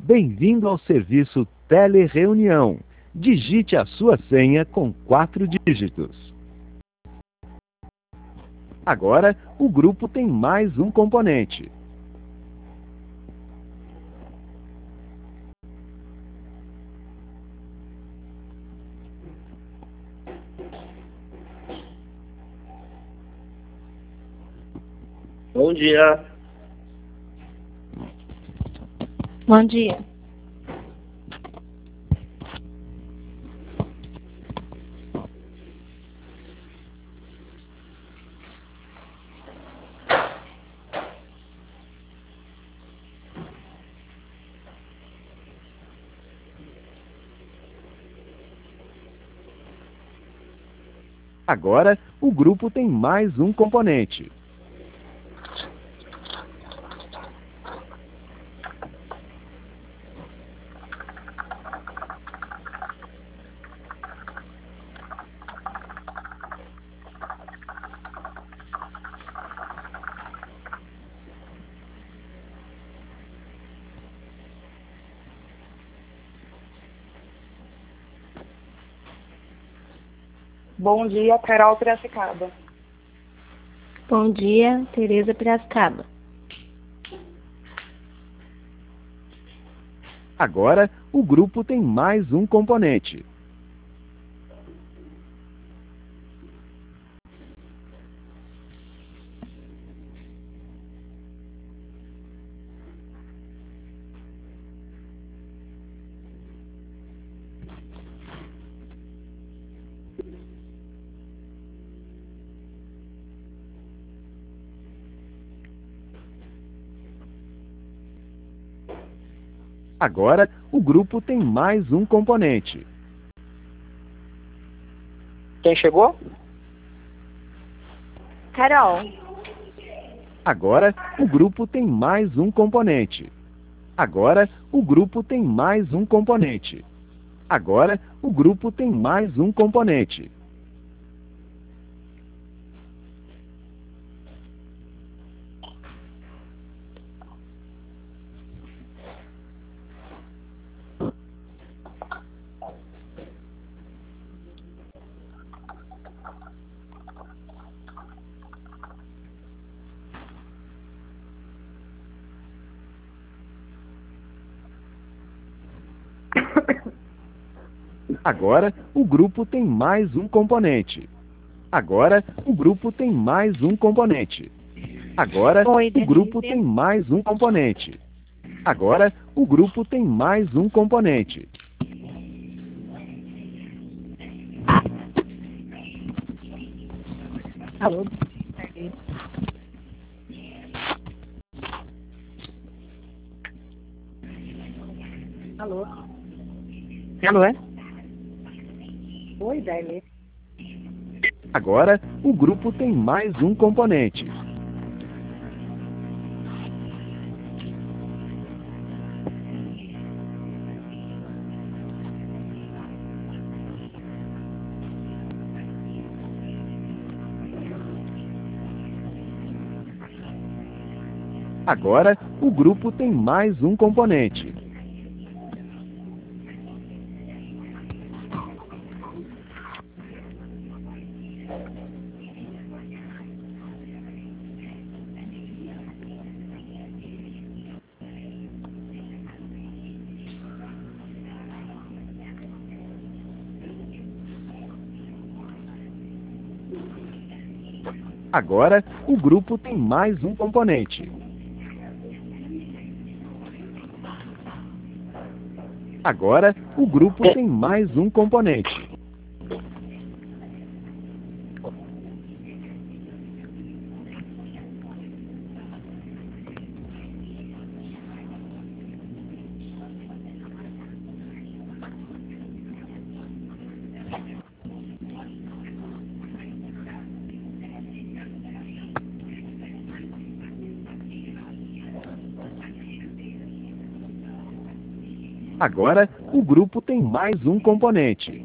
Bem-vindo ao serviço Telereunião. Digite a sua senha com 4 dígitos. Agora, o grupo tem mais um componente. Bom dia. Bom dia. Agora, o grupo tem mais um componente. Bom dia, Carol Piracicaba. Bom dia, Tereza Piracicaba. Agora, o grupo tem mais um componente. Agora, o grupo tem mais um componente. Quem chegou? Carol. Agora, o grupo tem mais um componente. Agora, o grupo tem mais um componente. Agora, o grupo tem mais um componente. Agora, o grupo tem mais um componente. Agora, o grupo tem mais um componente. Agora, o grupo tem mais um componente. Agora, o grupo tem mais um componente. Alô? Alô? Alô, é? Oi, Daiane. Agora, o grupo tem mais um componente. Agora, o grupo tem mais um componente. Agora, o grupo tem mais um componente. Agora, o grupo tem mais um componente. Agora, o grupo tem mais um componente.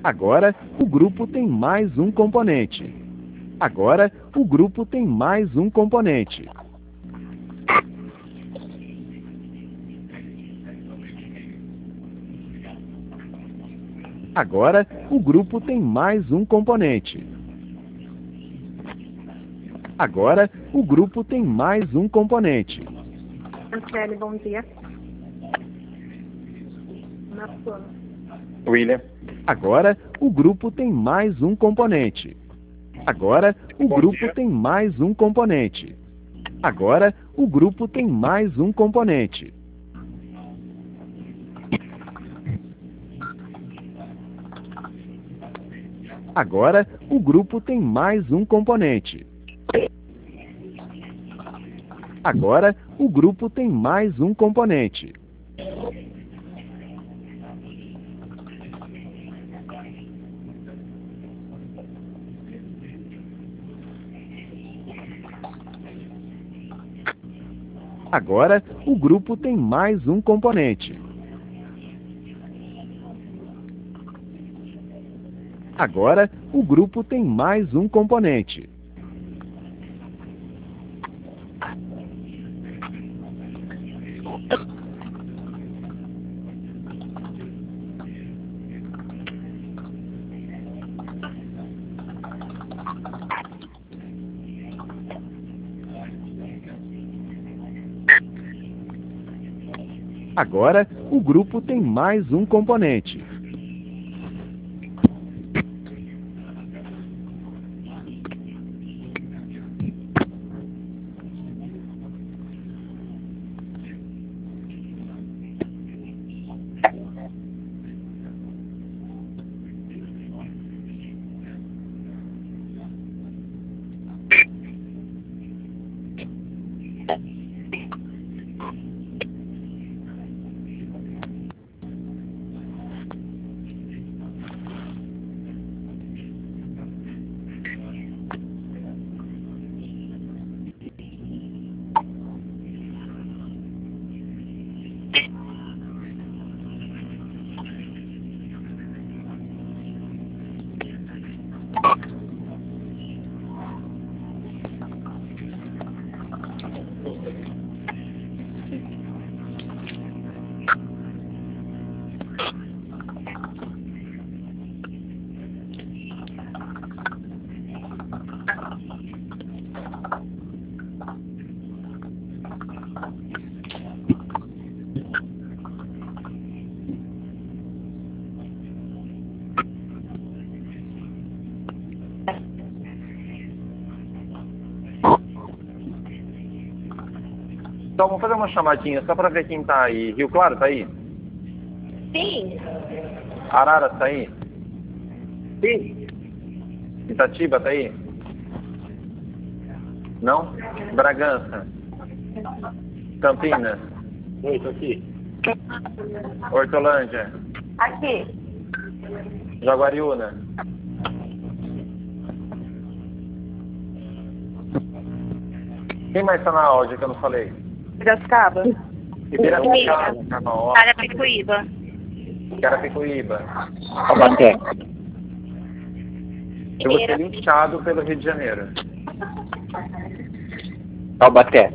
Agora, o grupo tem mais um componente. Agora, o grupo tem mais um componente. Agora, o grupo tem mais um componente. Agora, o grupo tem mais um componente. Franciele, bom dia. William. Agora, o grupo tem mais um componente. Agora, o grupo tem mais um componente. Agora, o grupo tem mais um componente. Agora, o grupo tem mais um componente. Agora, o grupo tem mais um componente. Agora, o grupo tem mais um componente. Agora, o grupo tem mais um componente. Agora, o grupo tem mais um componente. Então, vamos fazer uma chamadinha só para ver quem tá aí. Rio Claro tá aí? Sim. Arara tá aí? Sim. Itatiba tá aí? Não? Bragança? Campinas? Oi, tô aqui. Hortolândia? Aqui. Jaguariúna? Quem mais tá na áudio que eu não falei? Piracicaba. Ibiracicaba, ó. Carapicuíba. Carapicuíba. Taubaté. Eu vou ser linchado pelo Rio de Janeiro. Taubaté.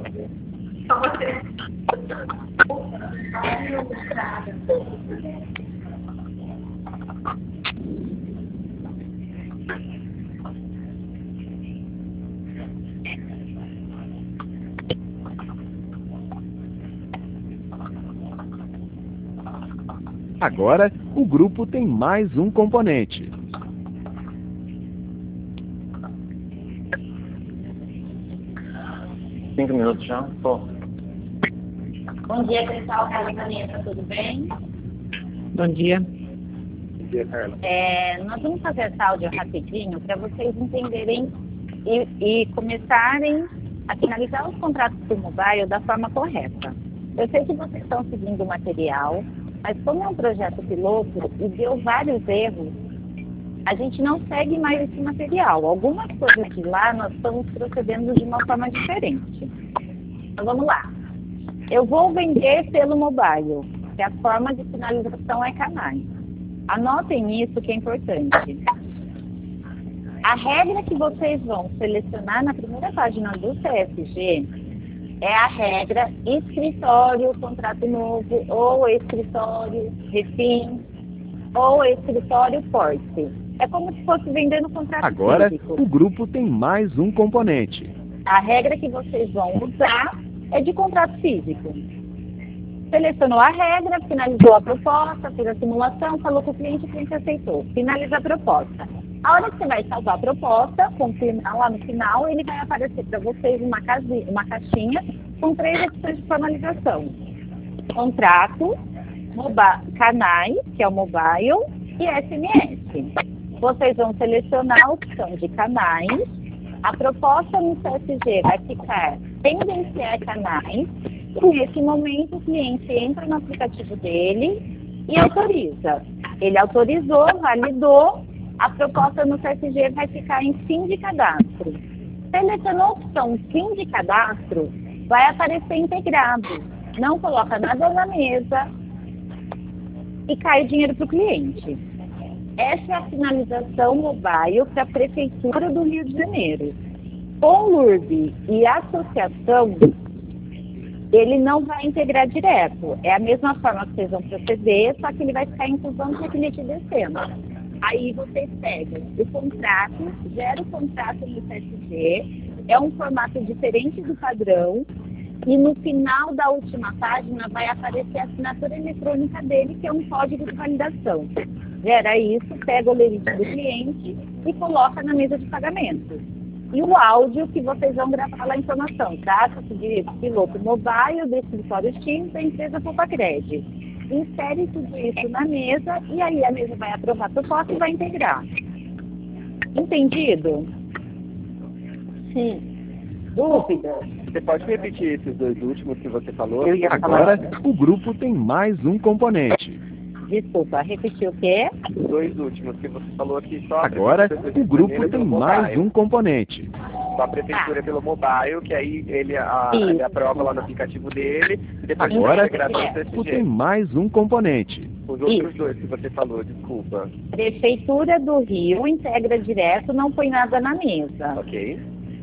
Agora, o grupo tem mais um componente. Cinco minutos já? Tô. Bom dia, Cristal, Carla Vanessa, tudo bem? Bom dia. Bom dia, Carla. Nós vamos fazer essa áudio rapidinho para vocês entenderem e começarem a finalizar os contratos por mobile da forma correta. Eu sei que vocês estão seguindo o material, mas como é um projeto piloto e deu vários erros, a gente não segue mais esse material. Algumas coisas de lá nós estamos procedendo de uma forma diferente. Então vamos lá. Eu vou vender pelo mobile, que a forma de finalização é canais. Anotem isso que é importante. A regra que vocês vão selecionar na primeira página do CSG é a regra escritório, contrato novo, ou escritório, refim, ou escritório porte. É como se fosse vendendo contrato Agora, físico. o grupo tem mais um componente. A regra que vocês vão usar é de contrato físico. Selecionou a regra, finalizou a proposta, fez a simulação, falou com o cliente aceitou. Finaliza a proposta. A hora que você vai salvar a proposta, confirmar lá no final, ele vai aparecer para vocês uma caixinha com 3 opções de formalização. Contrato, canais, que é o mobile, e SMS. Vocês vão selecionar a opção de canais. A proposta no CSG vai ficar tendenciar canais. E nesse momento o cliente entra no aplicativo dele e autoriza. Ele autorizou, validou, a proposta no CSG vai ficar em fim de cadastro. Selecionou a opção fim de cadastro, vai aparecer integrado. Não coloca nada na mesa e cai o dinheiro para o cliente. Essa é a finalização mobile para a Prefeitura do Rio de Janeiro. Com o LURB e associação, ele não vai integrar direto. É a mesma forma que vocês vão proceder, só que ele vai ficar inclusando o cliente descendo. Aí vocês pegam o contrato, gera o contrato no CSG, é um formato diferente do padrão, e no final da última página vai aparecer a assinatura eletrônica dele, que é um código de validação. Gera isso, pega o lerite do cliente e coloca na mesa de pagamento. E o áudio que vocês vão gravar lá a informação. Trata-se de piloto mobile, do escritório X, da empresa Popacred. Insere tudo isso na mesa e aí a mesa vai aprovar a proposta e vai integrar. Entendido? Sim. Dúvidas? Você pode repetir esses 2 últimos que você falou? Agora, o grupo tem mais um componente. Desculpa, repetir o quê? Os 2 últimos que você falou aqui só. Agora, o grupo tem mais um componente. Só a prefeitura pelo mobile, que aí ele aprova lá no aplicativo dele. E depois Agora, o o grupo tem mais um componente. Os outros 2 que você falou, desculpa. Prefeitura do Rio integra direto, não põe nada na mesa. Ok.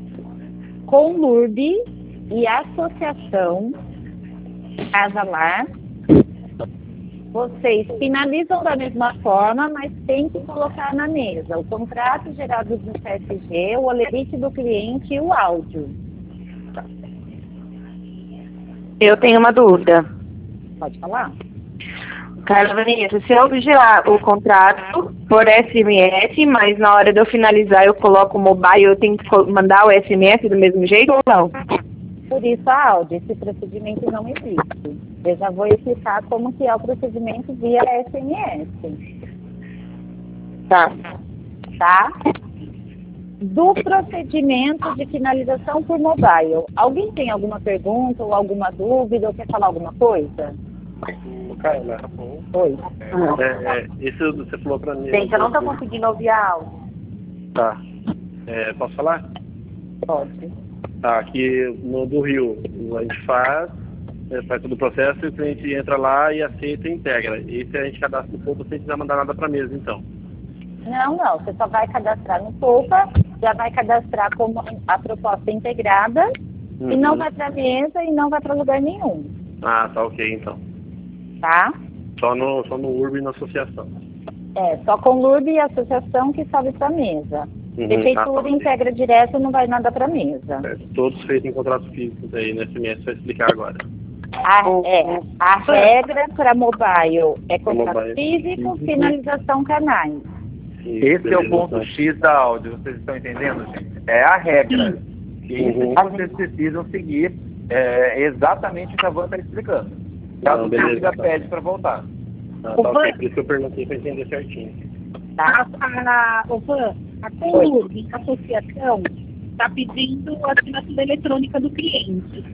Com LURB e associação Casa Lar, vocês finalizam da mesma forma, mas tem que colocar na mesa o contrato gerado no CSG, o olerite do cliente e o áudio. Eu tenho uma dúvida. Pode falar? Carla Vanessa, se eu gerar o contrato por SMS, mas na hora de eu finalizar eu coloco o mobile, eu tenho que mandar o SMS do mesmo jeito ou não? Por isso a áudio, esse procedimento não existe. Eu já vou explicar como que é o procedimento via SMS. Tá. Do procedimento de finalização por mobile. Alguém tem alguma pergunta ou alguma dúvida ou quer falar alguma coisa? Carla, Oi. isso você falou pra mim. Gente, eu não tô conseguindo ouvir a áudio. Tá. Posso falar? Pode. Tá, aqui no do Rio, a gente faz todo o processo e o cliente entra lá e aceita e integra. Esse a gente cadastra no Poupa sem precisar mandar nada para mesa, então. Não, você só vai cadastrar no Poupa, já vai cadastrar como a proposta integrada e não vai para mesa e não vai para lugar nenhum. Ah, tá ok, então. Tá? Só no URB e na associação. Só com LURB e associação que sobe para mesa. Prefeitura integra direto, não vai nada para mesa. Todos feitos em contratos físicos aí no SMS, vai explicar agora. A regra para mobile é contrato Mobile. físico, finalização canais. Esse é o ponto X da áudio, vocês estão entendendo, gente? É a regra. E isso que vocês precisam seguir exatamente o que a Van está explicando. Caso você já pede para voltar. Tá ok, por isso que eu perguntei para entender certinho. Tá? A CONLURB, a associação, está pedindo a assinatura eletrônica do cliente.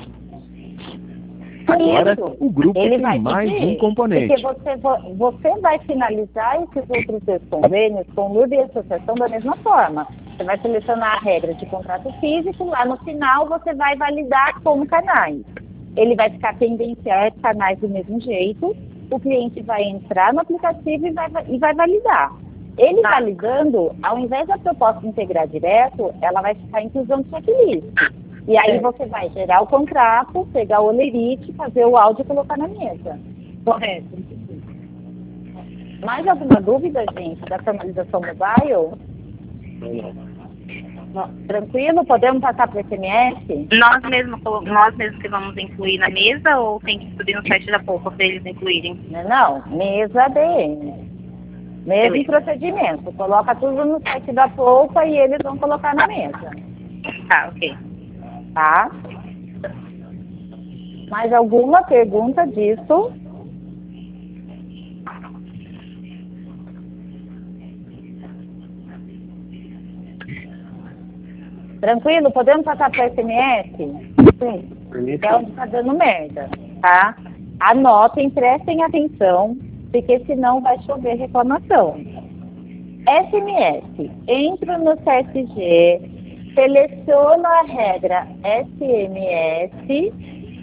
Agora, o grupo Ele tem vai mais pedir, um componente. Porque você vai finalizar esses outros 2 convênios com o LURB e associação da mesma forma. Você vai selecionar a regra de contrato físico, lá no final você vai validar como canais. Ele vai ficar tendenciar canais do mesmo jeito o cliente vai entrar no aplicativo e vai validar. Ele validando, ao invés da proposta integrar direto, ela vai ficar inclusão de checklist. E aí você vai gerar o contrato, pegar o olerite, fazer o áudio e colocar na mesa. Correto. Mais alguma dúvida, gente, da formalização mobile? Não. Tranquilo? Podemos passar para o SMS? Nós mesmos que vamos incluir na mesa ou tem que subir no site da Poupa para eles incluírem? Não, mesa ADM. Mesa e procedimento. Coloca tudo no site da Poupa e eles vão colocar na mesa. Tá, ok. Tá? Mais alguma pergunta disso? Tranquilo? Podemos passar para o SMS? Sim. É onde está dando merda, tá? Anotem, prestem atenção, porque senão vai chover reclamação. SMS. Entro no CSG, seleciono a regra SMS,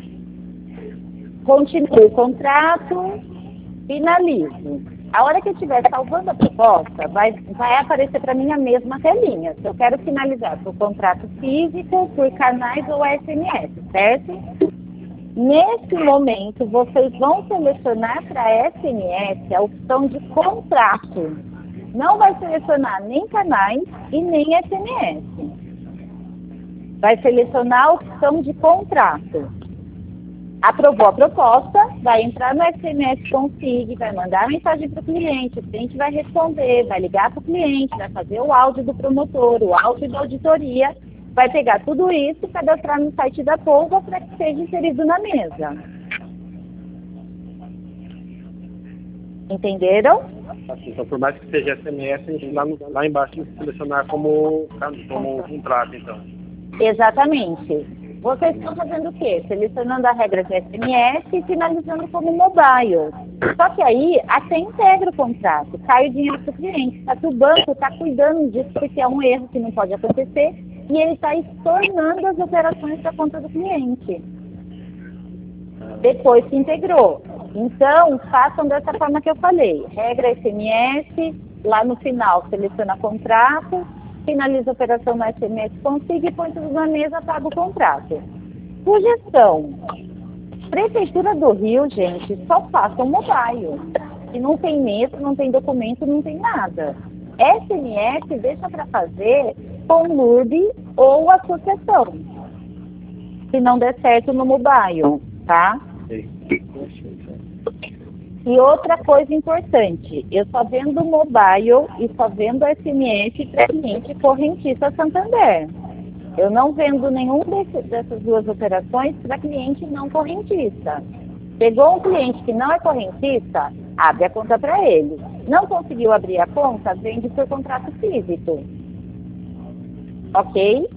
continuo o contrato, finalizo. A hora que eu estiver salvando a proposta, vai aparecer para mim a mesma telinha. Se eu quero finalizar por contrato físico, por canais ou SMS, certo? Nesse momento, vocês vão selecionar para SMS a opção de contrato. Não vai selecionar nem canais e nem SMS. Vai selecionar a opção de contrato. Aprovou a proposta, vai entrar no SMS Config, vai mandar a mensagem para o cliente vai responder, vai ligar para o cliente, vai fazer o áudio do promotor, o áudio da auditoria, vai pegar tudo isso e cadastrar no site da Poupa para que seja inserido na mesa. Entenderam? Assim, então, por mais que seja SMS, a gente lá embaixo tem que selecionar como contrato, então. Exatamente. Vocês estão fazendo o quê? Selecionando a regra de SMS e finalizando como mobile. Só que aí até integra o contrato, cai o dinheiro para o cliente. Só que o banco está cuidando disso porque é um erro que não pode acontecer e ele está estornando as operações da conta do cliente. Depois que integrou. Então, façam dessa forma que eu falei. Regra SMS, lá no final seleciona contrato, finaliza a operação no SMS Config, põe tudo na mesa, paga o contrato. Sugestão. Prefeitura do Rio, gente, só façam mobile. Se não tem mesa, não tem documento, não tem nada. SMS deixa para fazer com LURB ou associação. Se não der certo no mobile, tá? E outra coisa importante, eu só vendo mobile e só vendo SMS para cliente correntista Santander. Eu não vendo nenhum dessas duas operações para cliente não correntista. Pegou um cliente que não é correntista, abre a conta para ele. Não conseguiu abrir a conta, vende por contrato físico. Ok?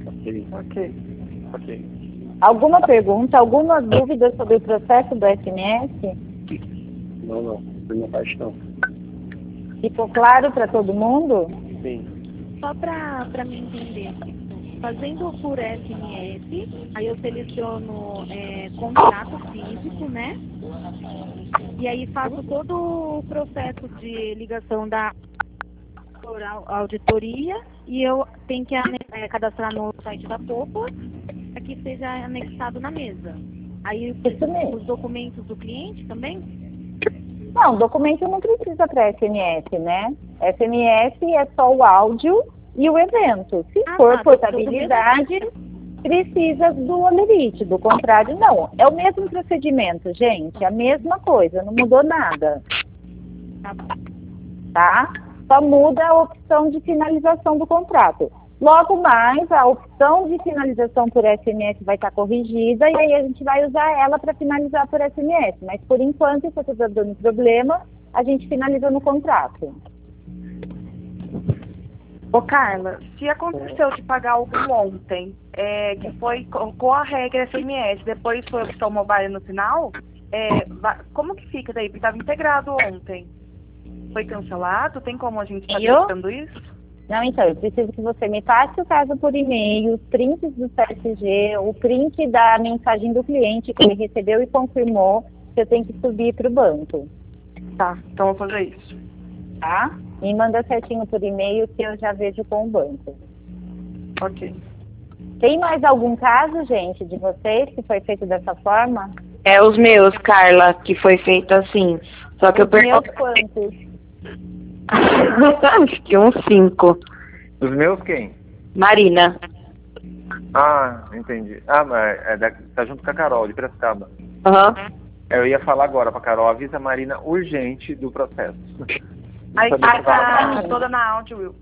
Ok. Alguma pergunta, alguma dúvida sobre o processo do SMS? Não, por minha parte não. Ficou claro para todo mundo? Sim. Só para me entender, fazendo por SMS, aí eu seleciono contrato físico, né? E aí faço todo o processo de ligação da auditoria e eu tenho que cadastrar no site da Poupa para que seja anexado na mesa. Aí os documentos do cliente também? Não, documento não precisa para SMS, né? SMS é só o áudio e o evento. Se for portabilidade, precisa do olerite, do contrário, não. É o mesmo procedimento, gente, a mesma coisa, não mudou nada. Tá? Só muda a opção de finalização do contrato. Logo mais, a opção de finalização por SMS vai estar corrigida e aí a gente vai usar ela para finalizar por SMS. Mas, por enquanto, se você está dando problema, a gente finaliza no contrato. Ô, Carla, se aconteceu de pagar algo ontem, que foi com a regra SMS, depois foi a opção mobile no final, como que fica daí? Porque estava integrado ontem. Foi cancelado? Tem como a gente estar testando isso? Não, então, eu preciso que você me passe o caso por e-mail, os prints do CSG, o print da mensagem do cliente que ele recebeu e confirmou, você tem que subir para o banco. Tá, então vou fazer isso. Tá? Me manda certinho por e-mail que eu já vejo com o banco. Ok. Tem mais algum caso, gente, de vocês que foi feito dessa forma? É os meus, Carla, que foi feito assim. Só que eu Meus pergunto. quantos? Acho que uns 5. Os meus quem? Marina. Ah, entendi. Ah, mas tá junto com a Carol, de Piracicaba. Aham. Eu ia falar agora pra Carol, avisa a Marina urgente do processo. Aí Não sabia que tá toda na áudio, Will.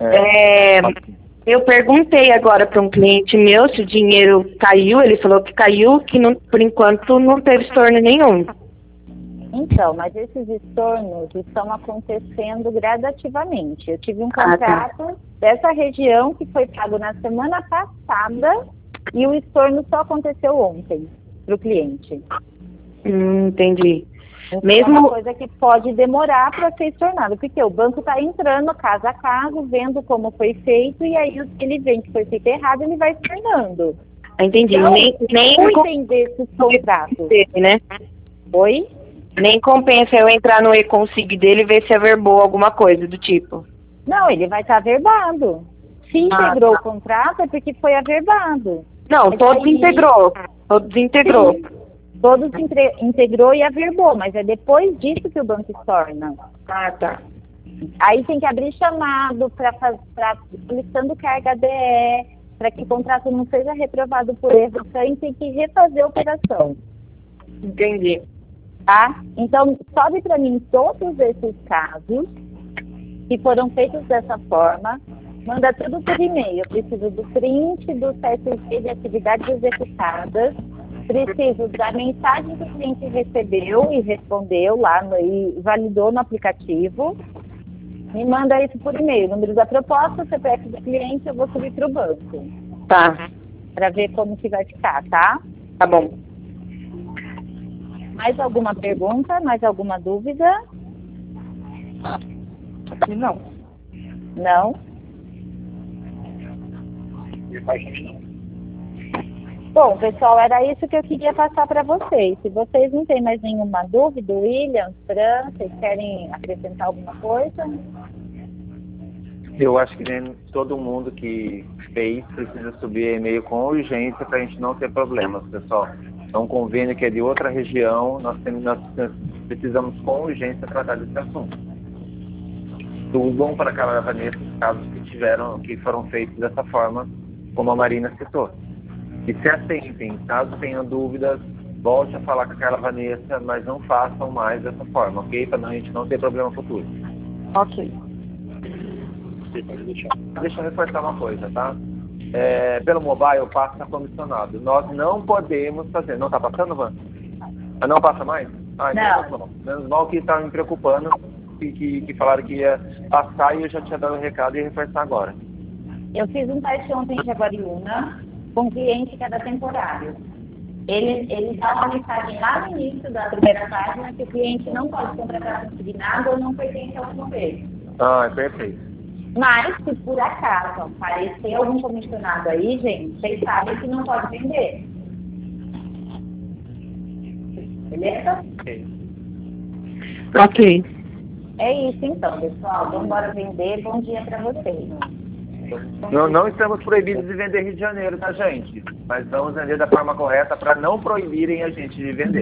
Eu perguntei agora para um cliente meu se o dinheiro caiu. Ele falou que caiu, que não, por enquanto não teve estorno nenhum. Então, mas esses estornos estão acontecendo gradativamente. Eu tive um contrato dessa região que foi pago na semana passada e o estorno só aconteceu ontem para o cliente. Entendi. Então, Mesmo... é uma coisa que pode demorar para ser estornado, porque o banco está entrando casa a casa, vendo como foi feito, e aí ele vê que foi feito errado, ele vai estornando. Entendi. Então, nem entender esses contratos. Né? Oi? Nem compensa eu entrar no e-consig dele e ver se averbou alguma coisa do tipo. Não, ele vai estar averbado. Se integrou o contrato é porque foi averbado. Não, todos integrou. Todos integrou. Sim, todos integrou e averbou, mas é depois disso que o banco estorna. Ah, tá. Aí tem que abrir chamado para solicitando carga DE, para que o contrato não seja reprovado por erro, então tem que refazer a operação. Entendi. Tá? Então, sobe para mim todos esses casos que foram feitos dessa forma, manda tudo por e-mail. Eu preciso do print do CSV de atividades executadas, preciso da mensagem que o cliente recebeu e respondeu lá e validou no aplicativo. Me manda isso por e-mail, número da proposta, CPF do cliente, eu vou subir para o banco. Tá. Para ver como que vai ficar, tá? Tá bom. Mais alguma pergunta? Mais alguma dúvida? Não. Não? Bom, pessoal, era isso que eu queria passar para vocês. Se vocês não têm mais nenhuma dúvida, William, Fran, vocês querem acrescentar alguma coisa? Eu acho que nem todo mundo que fez precisa subir e-mail com urgência para a gente não ter problemas, pessoal. É um convênio que é de outra região, nós precisamos com urgência tratar desse assunto. Subam para aquela Vanessa os casos que foram feitos dessa forma, como a Marina citou. E se atentem, caso tenham dúvidas, volte a falar com a Carla Vanessa, mas não façam mais dessa forma, ok? Para a gente não ter problema futuro. Ok. Deixa eu reforçar uma coisa, tá? Pelo mobile passa comissionado. Nós não podemos fazer. Não está passando, Van? Ah, não passa mais? Ah, então não. Menos mal que estava me preocupando, que falaram que ia passar e eu já tinha dado o recado e ia reforçar agora. Eu fiz um teste ontem em Jaguariúna com um cliente que era temporário. Ele dá uma mensagem lá no início da primeira página que o cliente não pode contratar consignado ou não pertence ao governo. Ah, perfeito. Mas, se por acaso aparecer algum comissionado aí, gente, vocês sabem que não pode vender. Beleza? Ok. É isso então, pessoal. Vamos embora vender. Bom dia para vocês. Não estamos proibidos de vender Rio de Janeiro, tá, gente? Mas vamos vender da forma correta para não proibirem a gente de vender.